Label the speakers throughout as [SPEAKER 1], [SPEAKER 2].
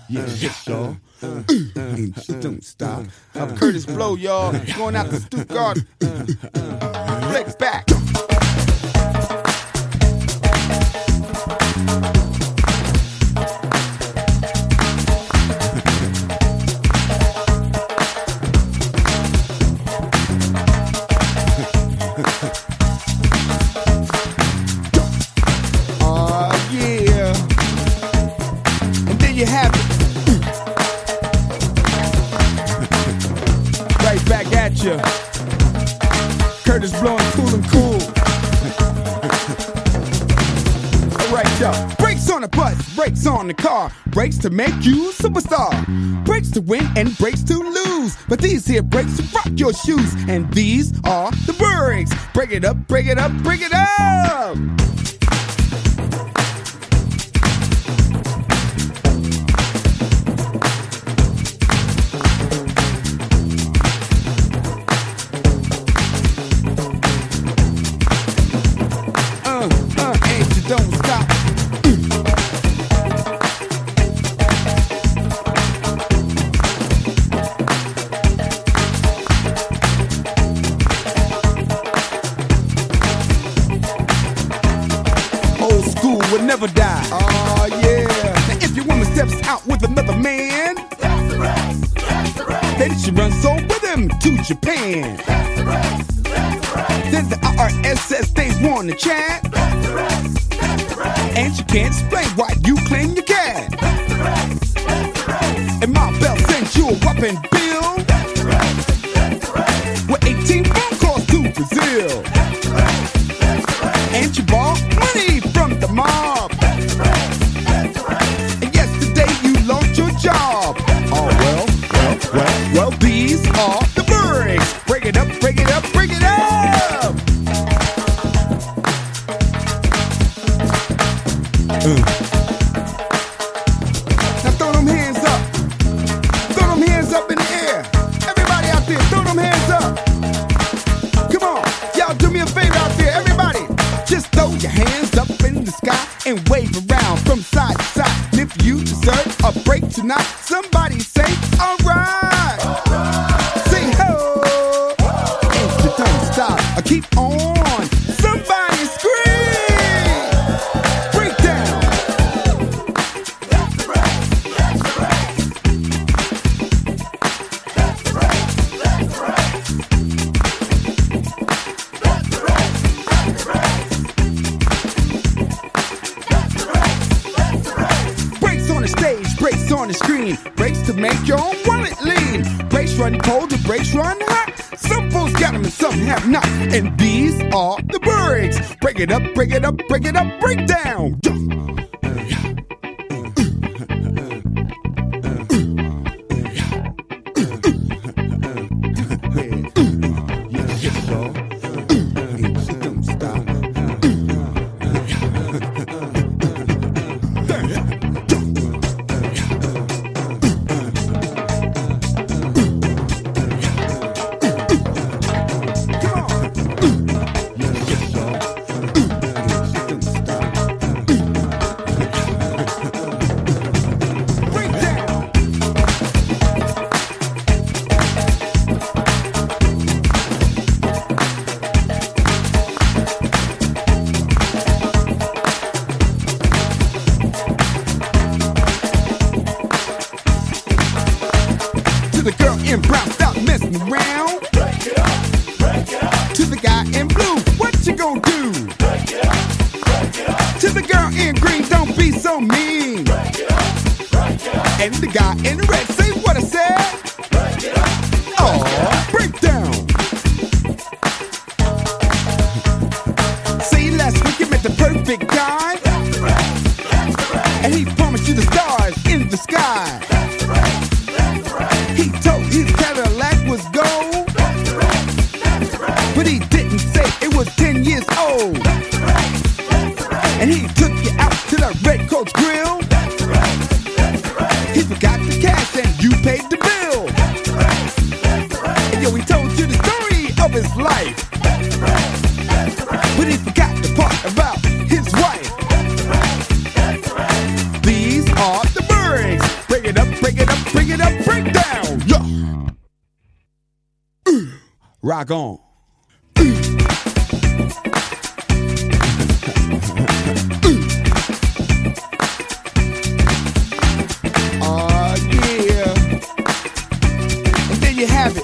[SPEAKER 1] Yeah, shit, y'all. Ain't shit don't stop. I'm Curtis Blow, y'all. Going out to Stuttgart. Flex back. You have it. Right back at you. Curtis blowing cool and cool. Alright, y'all. Brakes on the bus, brakes on the car. Brakes to make you superstar. Brakes to win and brakes to lose. But these here brakes to rock your shoes. And these are the brakes. Break it up, break it up, break it up. Don't stop. Old school will never die. Oh yeah. Now if your woman steps out with another man, that's the rest. That's the rest. Then she runs on with him to Japan. That's the rest. That's the rest. Then the IRS says they want to chat. That's the rest. And she can't explain why you claim your cat. That's the rest. That's the rest. And my belt sent you a whopping bill. That's the rest. That's the rest. With 18 phone calls to Brazil. That's the rest. That's the rest. And you bought money from the mob. That's the rest. That's the rest. And yesterday you lost your job. Oh well, these are the brakes. Break it up, break it up, break it up. Now throw them hands up. Throw them hands up in the air. Everybody out there, throw them hands up. Come on, y'all do me a favor out there. Everybody, just throw your hands up in the sky and wave around from side to side. And if you deserve a break tonight, somebody say, alright. Sing ho. And you don't stop. Keep on. Somebody scream. Brakes on the screen, brakes to make your own wallet lean. Brakes run cold, the brakes run hot. Some folks got them and some have not. And these are the brakes. Break it up, break it up, break it up, break down. The girl in brown, stop messing around. Break it up, break it up. To the guy in blue, what you gonna do? Break it up, break it up. To the girl in green, don't be so mean. Break it up, break it up. And the guy in red, say what I said. Break it up, oh, break down. See, last week you met the perfect guy. That's the rest, that's the rest. And he promised you the stars in the sky. That's the rest. He told his Cadillac was gold. That's the rest. That's the rest. But he didn't say it was 10 years old. That's the rest. That's the rest. And he took you out to the Red Coach Grill. That's the rest. That's the rest. He forgot the cash and you paid the bill. That's the rest. That's the rest. And yo, he told you the story of his life. That's the rest. That's the rest. But he forgot the part about his wife. That's the rest. That's the rest. These are the brakes. Break it up. Rock on. Yeah. And there you have it.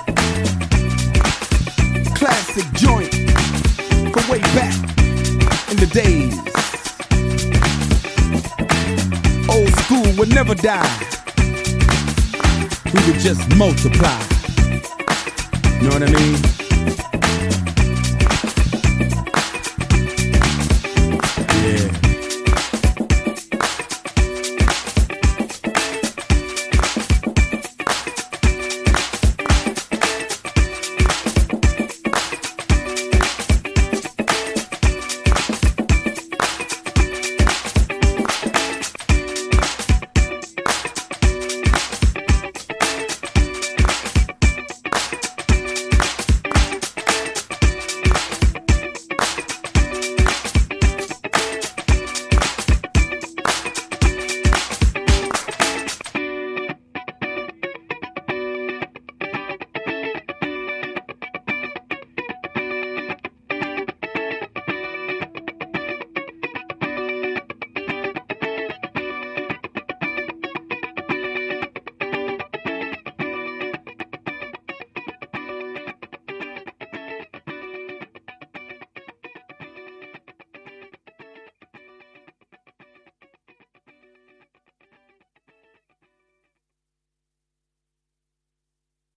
[SPEAKER 1] Classic joint from way back in the days. Old school would never die. We would just multiply. You know what I mean?